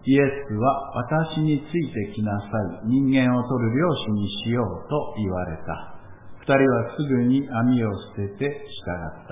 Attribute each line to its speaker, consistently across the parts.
Speaker 1: イエスは私についてきなさい。人間を取る漁師にしようと言われた。二人はすぐに網を捨てて従った。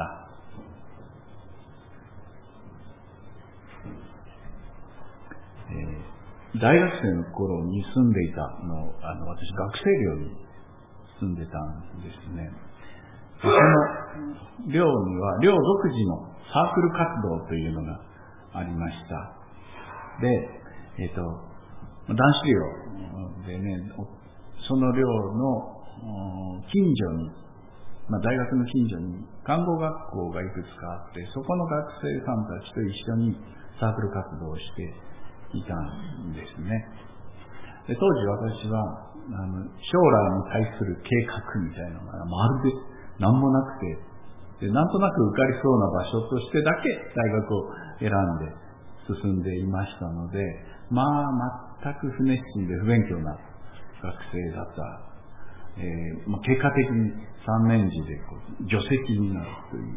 Speaker 1: 大学生の頃に住んでいたの、私学生寮に住んでたんですね。その寮には寮独自のサークル活動というのがありました。で、男子寮でね、その寮の近所に、大学の近所に看護学校がいくつかあって、そこの学生さんたちと一緒にサークル活動をしていたんですね。で、当時私は将来に対する計画みたいなのがまるで何もなくて、でなんとなく受かりそうな場所としてだけ大学を選んで進んでいましたので、全く不熱心で不勉強な学生だった。結果的に3年次で除籍になるという、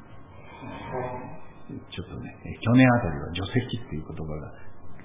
Speaker 1: ちょっとね、去年あたりは除籍っていう言葉が、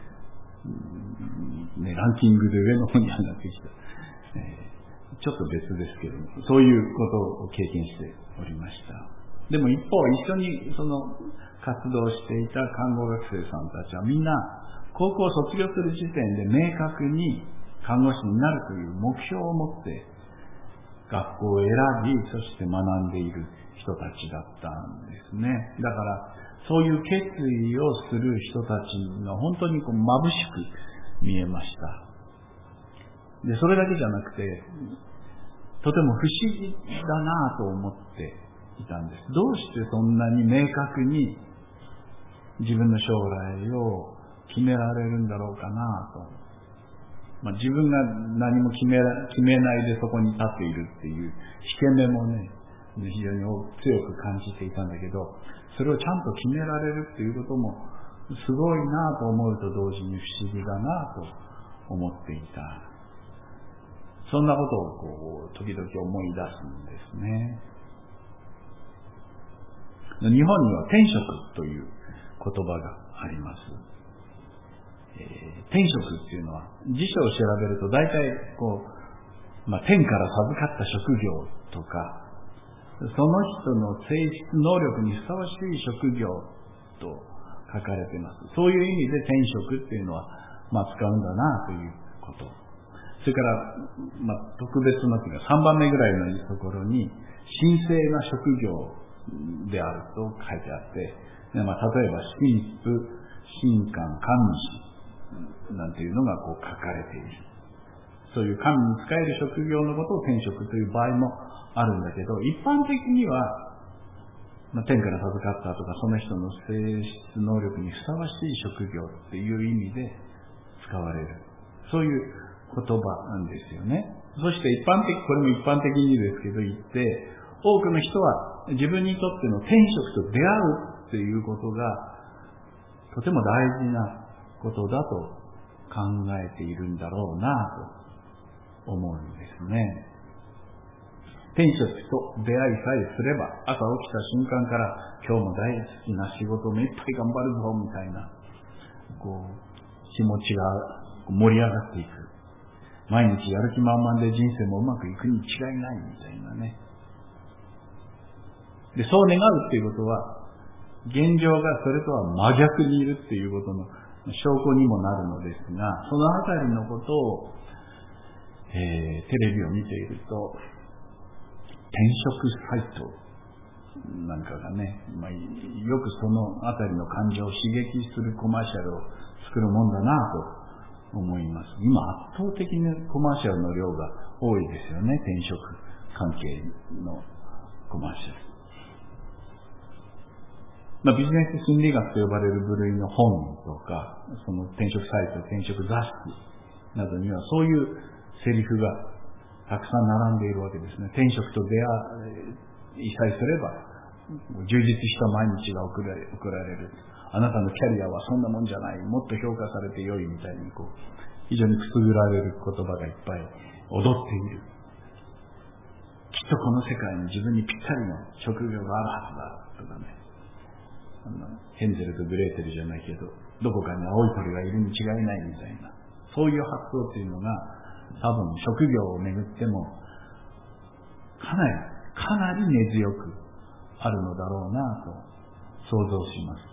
Speaker 1: ランキングで上の方に上がってきた。ちょっと別ですけども、そういうことを経験しておりました。でも一方、一緒にその活動していた看護学生さんたちはみんな高校を卒業する時点で明確に看護師になるという目標を持って学校を選び、そして学んでいる人たちだったんですね。だからそういう決意をする人たちが本当に眩しく見えました。で、それだけじゃなくて、とても不思議だなと思っていたんです。どうしてそんなに明確に自分の将来を決められるんだろうかなと。自分が何も決めないでそこに立っているっていう引け目もね、非常に強く感じていたんだけど、それをちゃんと決められるっていうこともすごいなと思うと同時に不思議だなと思っていた。そんなことを時々思い出すんですね。日本には天職という言葉があります。天職っていうのは辞書を調べると大体天から授かった職業とか、その人の性質能力にふさわしい職業と書かれています。そういう意味で天職っていうのは使うんだなということ。それから特別なというか3番目ぐらいのところに神聖な職業であると書いてあって、例えば神父、神官、神主なんていうのが書かれている。そういう神に仕える職業のことを天職という場合もあるんだけど、一般的には、天から授かったとかその人の性質能力にふさわしい職業っていう意味で使われる。そういう言葉なんですよね。そしてこれも一般的にですけど言って、多くの人は自分にとっての天職と出会うっていうことがとても大事なことだと考えているんだろうなと思うんですね。天職と出会いさえすれば、朝起きた瞬間から今日も大好きな仕事を目いっぱい頑張るぞみたいな気持ちが盛り上がっていく。毎日やる気満々で人生もうまくいくに違いないみたいなね。で、そう願うっていうことは、現状がそれとは真逆にいるっていうことの証拠にもなるのですが、そのあたりのことを、テレビを見ていると、転職サイトなんかがね、よくそのあたりの感情を刺激するコマーシャルを作るもんだなと思います。今圧倒的にコマーシャルの量が多いですよね。転職関係のコマーシャル。ビジネス心理学と呼ばれる部類の本とか、その転職サイト、転職雑誌などにはそういうセリフがたくさん並んでいるわけですね。転職と出会いさえすれば充実した毎日が送られる。あなたのキャリアはそんなもんじゃない。もっと評価されて良いみたいに非常にくすぐられる言葉がいっぱい踊っている。きっとこの世界に自分にぴったりの職業があるはずだとかね。 ヘンゼルとグレーテルじゃないけど、どこかに青い鳥がいるに違いないみたいな、そういう発想というのが多分職業をめぐってもかなり根強くあるのだろうなと想像します。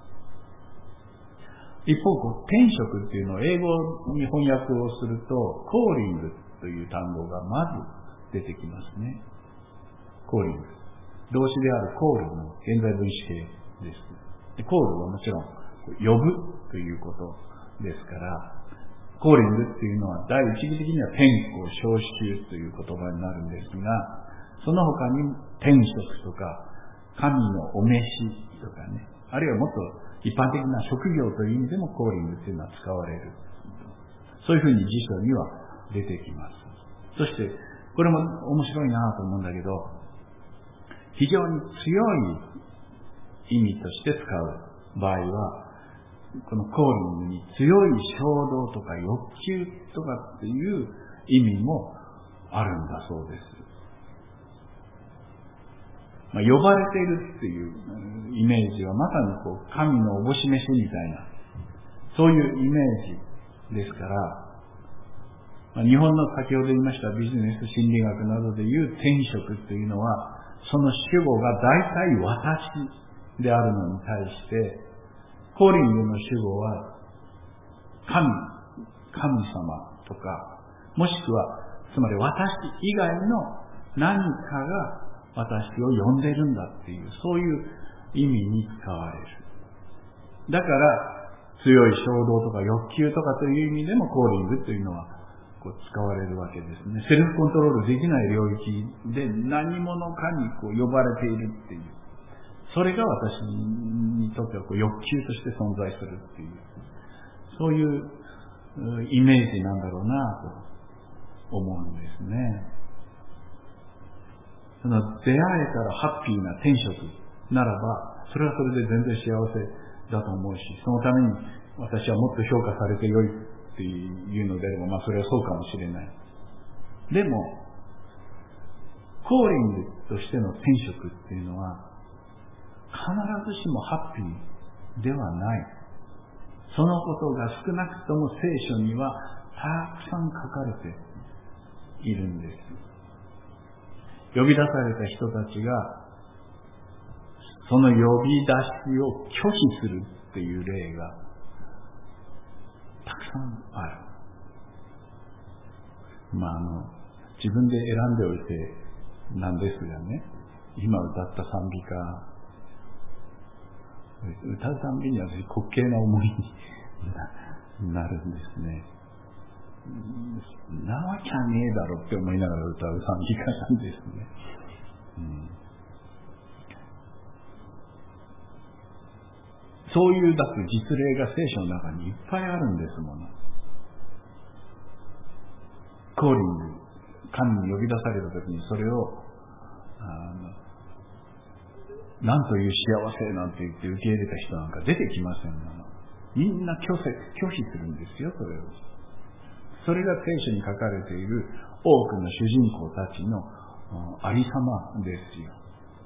Speaker 1: 一方、天職っていうのを英語に翻訳をすると、コーリングという単語がまず出てきますね。コーリング。動詞であるコールの現在分詞形です。でコールはもちろん呼ぶということですから、コーリングっていうのは第一義的には天候召集という言葉になるんですが、その他に天職とか神のお召しとかね、あるいはもっと一般的な職業という意味でもコーリングというのは使われる。そういうふうに辞書には出てきます。そしてこれも面白いなと思うんだけど、非常に強い意味として使う場合は、このコーリングに強い衝動とか欲求とかっていう意味もあるんだそうです。呼ばれているっていうイメージはまさに神のおぼし飯みたいな、そういうイメージですから、日本の先ほど言いましたビジネス心理学などでいう天職というのは、その主語が大体私であるのに対して、コーリングの主語は神様とか、もしくはつまり私以外の何かが私を呼んでるんだっていう、そういう意味に使われる。だから強い衝動とか欲求とかという意味でもコーリングというのは使われるわけですね。セルフコントロールできない領域で何者かに呼ばれているっていう、それが私にとっては欲求として存在するっていう、そういうイメージなんだろうなと思うんですね。出会えたらハッピーな天職ならば、それはそれで全然幸せだと思うし、そのために私はもっと評価されてよいっていうのであれば、それはそうかもしれない。でもコーリングとしての天職っていうのは必ずしもハッピーではない。そのことが少なくとも聖書にはたくさん書かれているんです。呼び出された人たちがその呼び出しを拒否するっていう例がたくさんある。自分で選んでおいてなんですがね、今歌った賛美歌う賛美には滑稽な思いになるんですね。なわけはねえだろって思いながら歌う賛美歌なんですね。そういうだって実例が聖書の中にいっぱいあるんですもの。コーリング、神に呼び出された時にそれを何という幸せなんて言って受け入れた人なんか出てきませんが、みんな拒否するんですよ。それが聖書に書かれている多くの主人公たちのありさまですよ。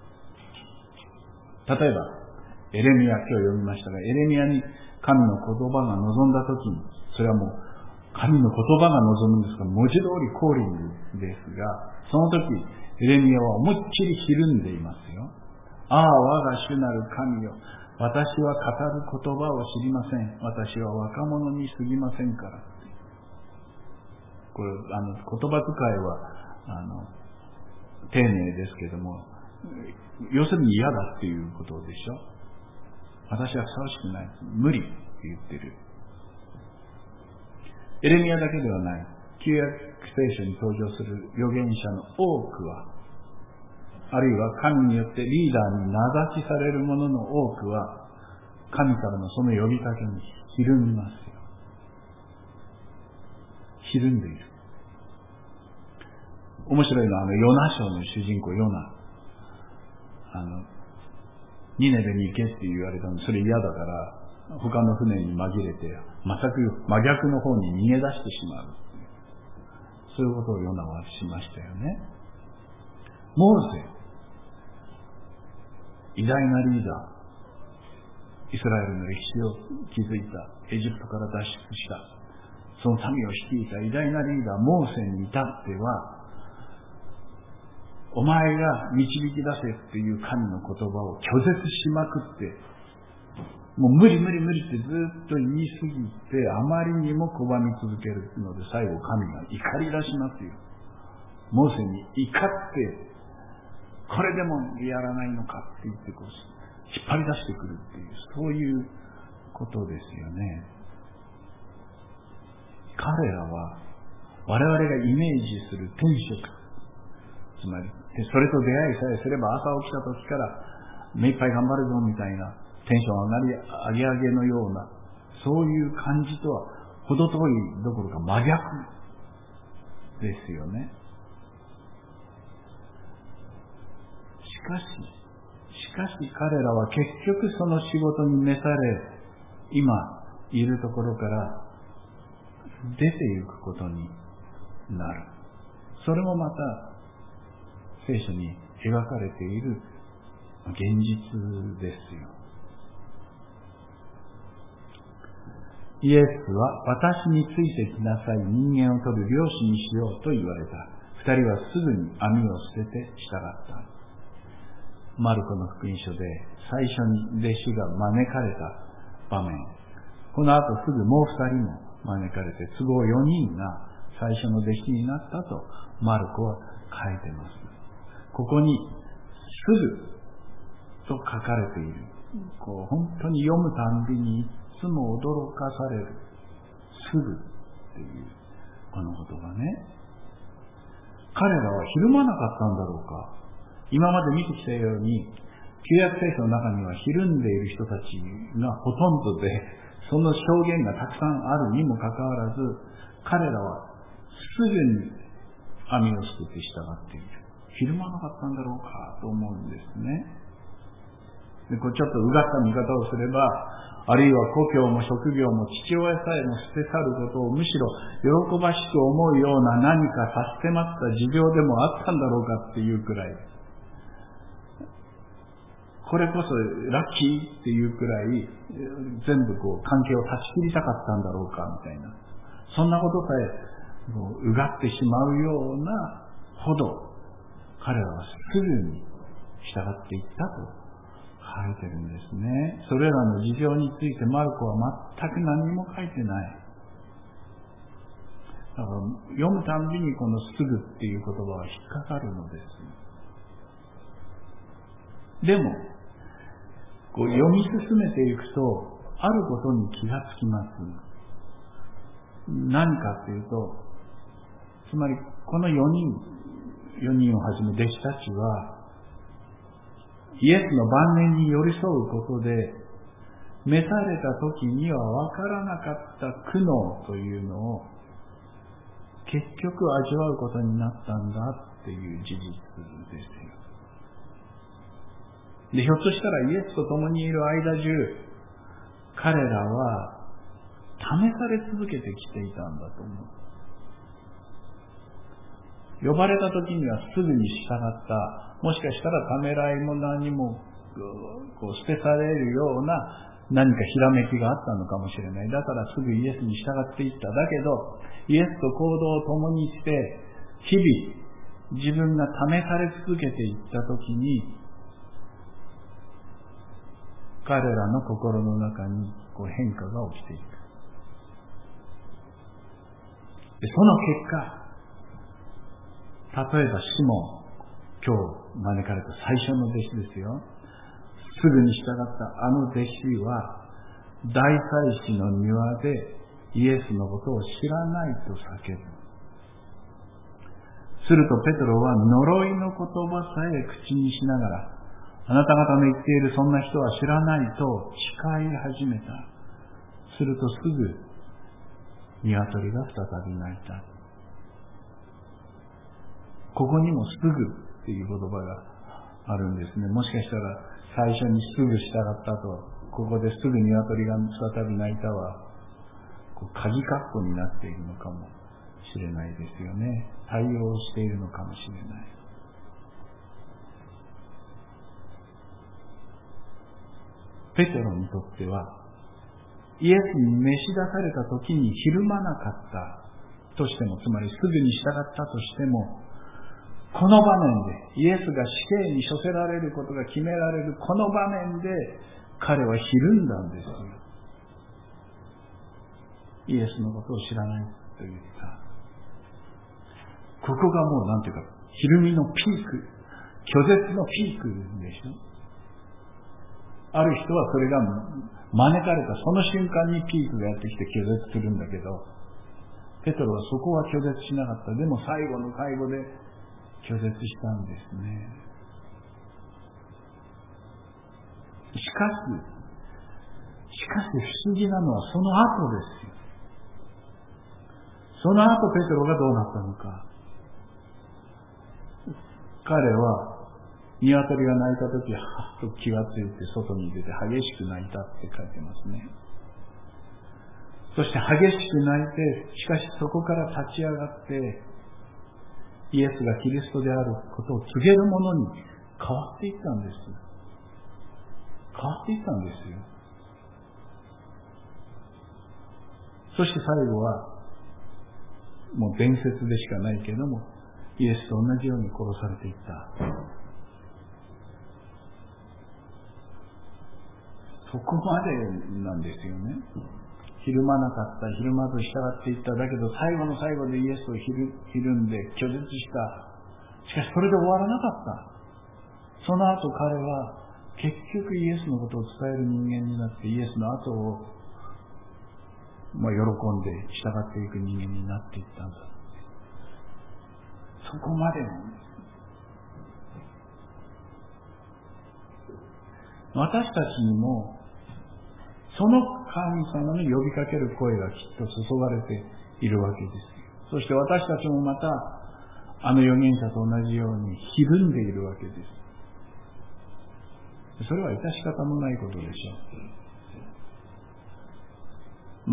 Speaker 1: 例えばエレミヤ、今日読みましたが、エレミヤに神の言葉が望んだときに、それはもう神の言葉が望むんですから、文字通りコーリングですが、その時エレミヤは思いっきりひるんでいますよ。ああ、我が主なる神よ、私は語る言葉を知りません。私は若者に過ぎませんから。これ言葉遣いは丁寧ですけども、要するに嫌だっていうことでしょ。私はふさわしくない、無理って言ってる。エレミヤだけではない、旧約聖書に登場する預言者の多くは、あるいは神によってリーダーに名指しされる者の多くは、神からのその呼びかけにひるみますよ。ひるんでいる。面白いのはヨナ書の主人公ヨナ、ニネベに行けって言われたのにそれ嫌だから他の船に紛れて全く真逆の方に逃げ出してしまう。そういうことをヨナはしましたよね。モーセ、偉大なリーダイスラエルの歴史を築いた、エジプトから脱出した、その民を率いた偉大なリーダーモーセに至っては、お前が導き出せっていう神の言葉を拒絶しまくって、もう無理ってずっと言い過ぎて、あまりにも拒み続けるので、最後神が怒り出しますよ。モーセに怒って、これでもやらないのかって言って引っ張り出してくるっていう、そういうことですよね。彼らは我々がイメージする天職、つまりそれと出会いさえすれば朝起きた時から目いっぱい頑張るぞみたいなテンション上げ上げのような、そういう感じとは程遠いどころか真逆ですよね。しかし彼らは結局その仕事に召され、今いるところから出ていくことになる。それもまた聖書に描かれている現実ですよ。イエスは私についてきなさい、人間を取る漁師にしようと言われた。二人はすぐに網を捨てて従った。マルコの福音書で最初に弟子が招かれた場面、この後すぐもう二人も招かれて、都合4人が最初の弟子になったとマルコは書いてます。ここにすぐと書かれている。本当に読むたんびにいつも驚かされる。すぐっていうこの言葉ね。彼らはひるまなかったんだろうか。今まで見てきたように、旧約聖書の中にはひるんでいる人たちがほとんどで、その証言がたくさんあるにもかかわらず、彼らはすぐに網を捨てて従っている。ひるまなかったんだろうかと思うんですね。で、ちょっとうがった見方をすれば、あるいは故郷も職業も父親さえも捨て去ることをむしろ喜ばしく思うような何か差し迫った事情でもあったんだろうかっていうくらい、これこそラッキーっていうくらい全部関係を断ち切りたかったんだろうかみたいな、そんなことさえうがってしまうようなほど彼らはすぐに従っていったと書いてるんですね。それらの事情についてマルコは全く何も書いてない。だから読むたんびにこのすぐっていう言葉は引っかかるのです。でも読み進めていくとあることに気がつきます。何かというと、つまりこの4人をはじめ弟子たちはイエスの晩年に寄り添うことで召された時には分からなかった苦悩というのを結局味わうことになったんだっていう事実ですよ。で、ひょっとしたらイエスと共にいる間中、彼らは試され続けてきていたんだと思う。呼ばれた時にはすぐに従った。もしかしたらためらいも何も捨て去れるような何かひらめきがあったのかもしれない。だからすぐイエスに従っていった。だけどイエスと行動を共にして日々自分が試され続けていった時に、彼らの心の中に変化が起きていく。で、その結果、例えばシモン、今日招かれた最初の弟子ですよ。すぐに従ったあの弟子は大祭司の庭でイエスのことを知らないと叫ぶ。するとペトロは呪いの言葉さえ口にしながら、あなた方の言っているそんな人は知らないと誓い始めた。するとすぐ鶏が再び鳴いた。ここにもすぐっていう言葉があるんですね。もしかしたら最初にすぐ従ったと、ここですぐ鶏が再び鳴いたは鍵括弧になっているのかもしれないですよね。対応しているのかもしれない。ペペテロにとっては、イエスに召し出された時にひるまなかったとしても、つまりすぐに従ったとしても、この場面でイエスが死刑に処せられることが決められるこの場面で彼はひるんだんですよ。イエスのことを知らないと言った。ここがもうなんていうか、ひるみのピーク、拒絶のピークでしょ。ある人はそれが招かれたその瞬間にピークがやってきて拒絶するんだけど、ペトロはそこは拒絶しなかった。でも最後の最後で拒絶したんですね。しかし不思議なのはその後ですよ。その後ペテロがどうなったのか。彼は鶏が鳴いたとき、はっと気がついて外に出て激しく鳴いたって書いてますね。そして激しく鳴いて、しかしそこから立ち上がって、イエスがキリストであることを告げるものに変わっていったんです。変わっていったんですよ。そして最後は、もう伝説でしかないけれども、イエスと同じように殺されていった。そこまでなんですよね。ひるまなかった、ひるまず従っていった。だけど最後の最後でイエスをひるんで拒絶した。しかしそれで終わらなかった。その後彼は結局イエスのことを伝える人間になって、イエスの後を喜んで従っていく人間になっていったんだ。そこまでなんです。私たちにもその神様に呼びかける声がきっと注がれているわけです。そして私たちもまたあの預言者と同じようにひるんでいるわけです。それは致し方もないことでしょう。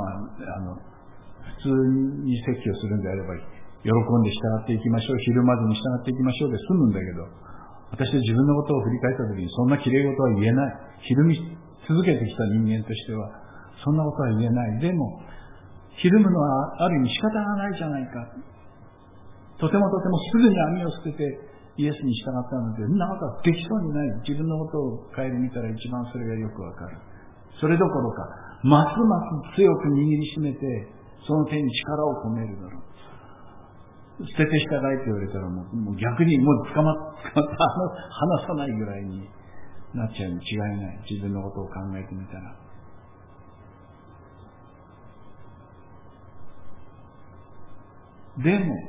Speaker 1: 普通に説教するんであれば、喜んで従っていきましょう、ひるまずに従っていきましょうで済むんだけど、私は自分のことを振り返ったときにそんな綺麗事は言えない。ひるみ続けてきた人間としてはそんなことは言えない。でもひるむのはある意味仕方がないじゃないか。とてもすぐに網を捨ててイエスに従ったので、そんなことはできそうにない。自分のことを顧みたら一番それがよくわかる。それどころかますます強く握りしめてその手に力を込めるだろう。捨てて従えって言われたらもう逆にもう捕まって離さないぐらいになっちゃうに違いない。自分のことを考えてみたら。でも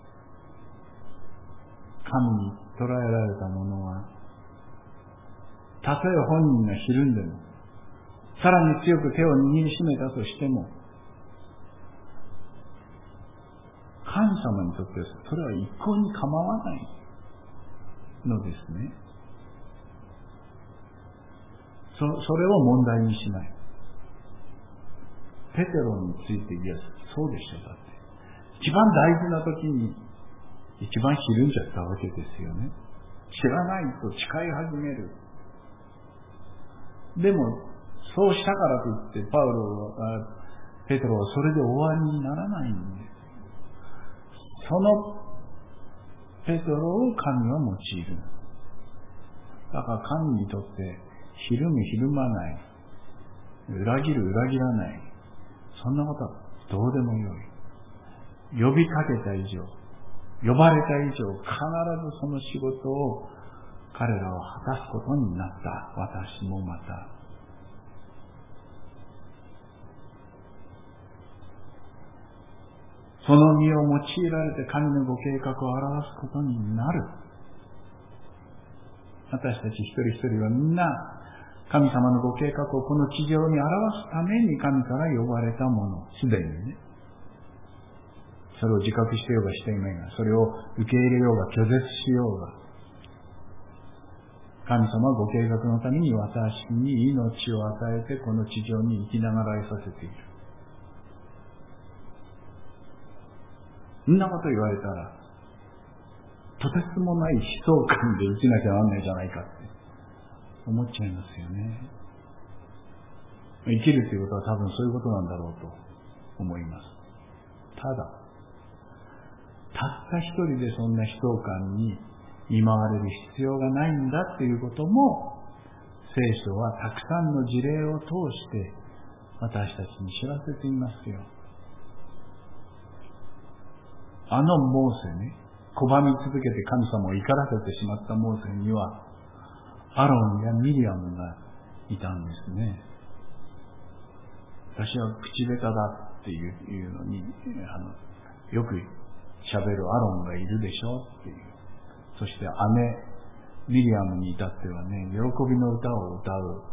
Speaker 1: 神に捕らえられた者は、たとえ本人がひるんでも、さらに強く手を握りしめたとしても、神様にとってそれは一向に構わないのですね。それを問題にしない。ペテロについて、いや、そうでしょ。だって一番大事な時に一番ひるんじゃったわけですよね。知らないと誓い始める。でもそうしたからといってペテロはそれで終わりにならないんです。そのペテロを神は用いる。だから神にとってひるむひるまない、裏切る裏切らない、そんなことはどうでもよい。呼びかけた以上、呼ばれた以上、必ずその仕事を彼らは果たすことになった。私もまた。その身を用いられて神のご計画を表すことになる。私たち一人一人はみんな神様のご計画をこの地上に表すために神から呼ばれたもの、すでにね。それを自覚してようがしていないが、それを受け入れようが拒絶しようが、神様はご計画のために私に命を与えてこの地上に生きながらえさせている。そんなこと言われたら、とてつもない悲壮感で生きなきゃなんないじゃないかって思っちゃいますよね。 生きるということは多分そういうことなんだろうと思います。ただ、たった一人でそんな悲壮感に見舞われる必要がないんだということも、聖書はたくさんの事例を通して私たちに知らせていますよ。モーセね、拒み続けて神様を怒らせてしまったモーセには、アロンやミリアムがいたんですね。私は口下手だっていうのに、よく喋るアロンがいるでしょっていう。そして姉、ミリアムに至ってはね、喜びの歌を歌う、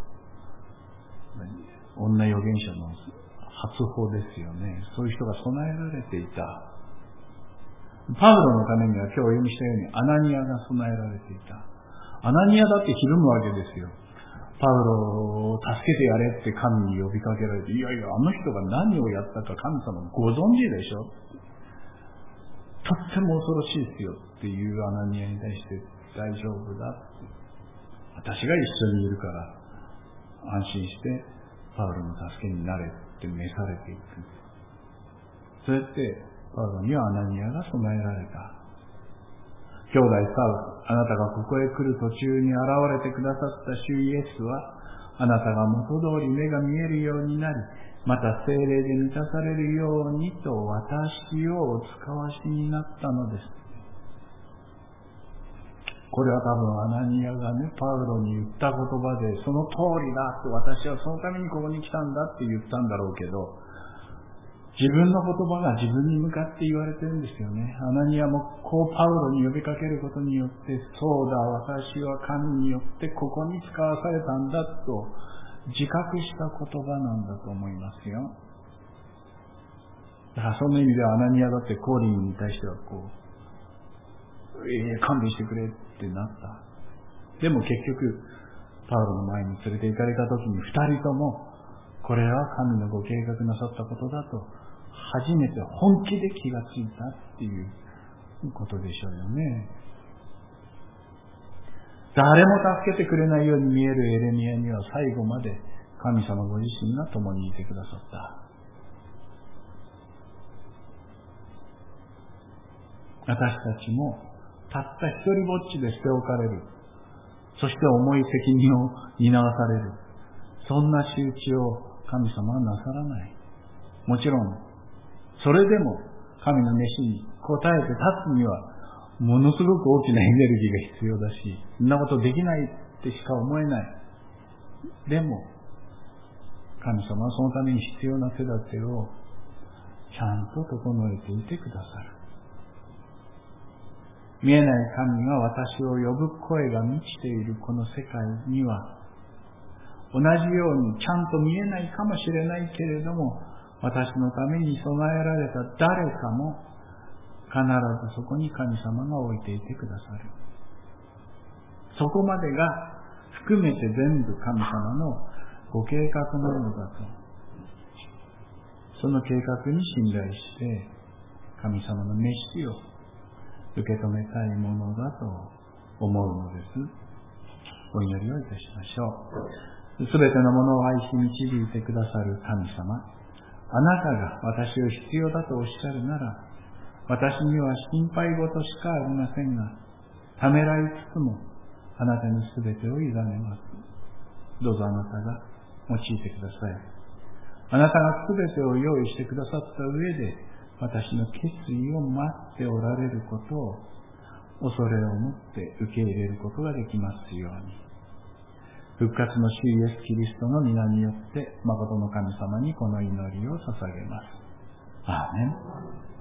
Speaker 1: 女預言者の初歩ですよね。そういう人が備えられていた。パウロのためには今日お読みしたようにアナニアが備えられていた。アナニアだってひるむわけですよ。パウロを助けてやれって神に呼びかけられて、いやいや、あの人が何をやったか神様ご存知でしょ。とっても恐ろしいですよっていうアナニアに対して大丈夫だって。私が一緒にいるから安心してパウロの助けになれって召されていく。そうやってパウロにはアナニアが備えられた。兄弟サウル、あなたがここへ来る途中に現れてくださった主イエスは、あなたが元通り目が見えるようになり、また聖霊で満たされるようにと私をお使わしになったのです。これは多分アナニアがね、パウロに言った言葉で、その通りだって、私はそのためにここに来たんだって言ったんだろうけど、自分の言葉が自分に向かって言われてるんですよね。アナニアもこうパウロに呼びかけることによって、そうだ、私は神によってここに使わされたんだと自覚した言葉なんだと思いますよ。だからその意味ではアナニアだってコーリンに対してはこう、勘弁してくれってなった。でも結局パウロの前に連れて行かれた時に二人とも、これは神のご計画なさったことだと初めて本気で気がついたっていうことでしょうよね。誰も助けてくれないように見えるエレミヤには最後まで神様ご自身が共にいてくださった。私たちもたった一人ぼっちで捨て置かれる。そして重い責任を担わされる。そんな仕打ちを神様はなさらない。もちろん、それでも神の召しに応えて立つには、ものすごく大きなエネルギーが必要だし、そんなことできないってしか思えない。でも、神様はそのために必要な手立てをちゃんと整えていてくださる。見えない神が私を呼ぶ声が満ちているこの世界には、同じようにちゃんと見えないかもしれないけれども、私のために備えられた誰かも必ずそこに神様が置いていてくださる。そこまでが含めて全部神様のご計画なのだと。その計画に信頼して神様の召しを受け止めたいものだと思うのです。お祈りをいたしましょう。すべてのものを愛し導いてくださる神様、あなたが私を必要だとおっしゃるなら、私には心配事しかありませんが、ためらいつつもあなたにすべてを委ねます。どうぞあなたが用いてください。あなたがすべてを用意してくださった上で、私の決意を待っておられることを恐れを持って受け入れることができますように。復活の主イエスキリストの皆によって、誠の神様にこの祈りを捧げます。アーメン。